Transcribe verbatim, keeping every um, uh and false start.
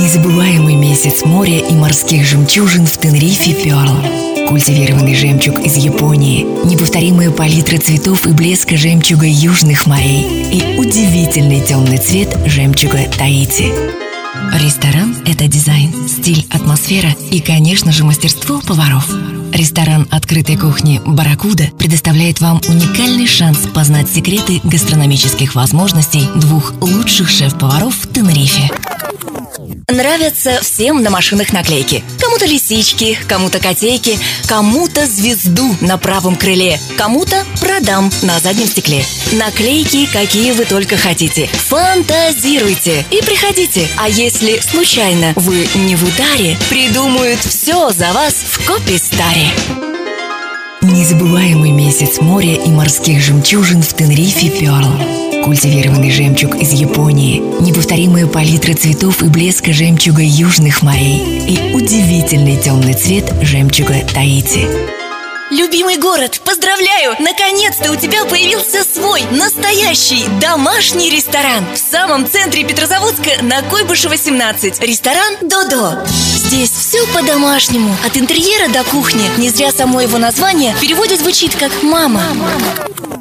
Незабываемый месяц моря и морских жемчужин в Тенерифе Перл. Культивированный жемчуг из Японии, неповторимая палитра цветов и блеска жемчуга южных морей и удивительный темный цвет жемчуга Таити. Ресторан – это дизайн, стиль, атмосфера и, конечно же, мастерство поваров. Ресторан открытой кухни «Барракуда» предоставляет вам уникальный шанс познать секреты гастрономических возможностей двух лучших шеф-поваров в Тенерифе. Нравятся всем на машинах наклейки. Кому-то лисички, кому-то котейки, кому-то звезду на правом крыле, кому-то продам на заднем стекле. Наклейки, какие вы только хотите. Фантазируйте и приходите. А если случайно вы не в ударе, придумают все за вас в Копистаре. Незабываемый месяц моря и морских жемчужин в Тенерифе Перл. Культивированный жемчуг из Японии, неповторимая палитра цветов и блеска жемчуга южных морей и удивительный темный цвет жемчуга Таити. Любимый город, поздравляю! Наконец-то у тебя появился свой, настоящий, домашний ресторан в самом центре Петрозаводска на Куйбышева, семнадцать. Ресторан «Додо». Здесь все по-домашнему, от интерьера до кухни. Не зря само его название в переводе звучит как «мама».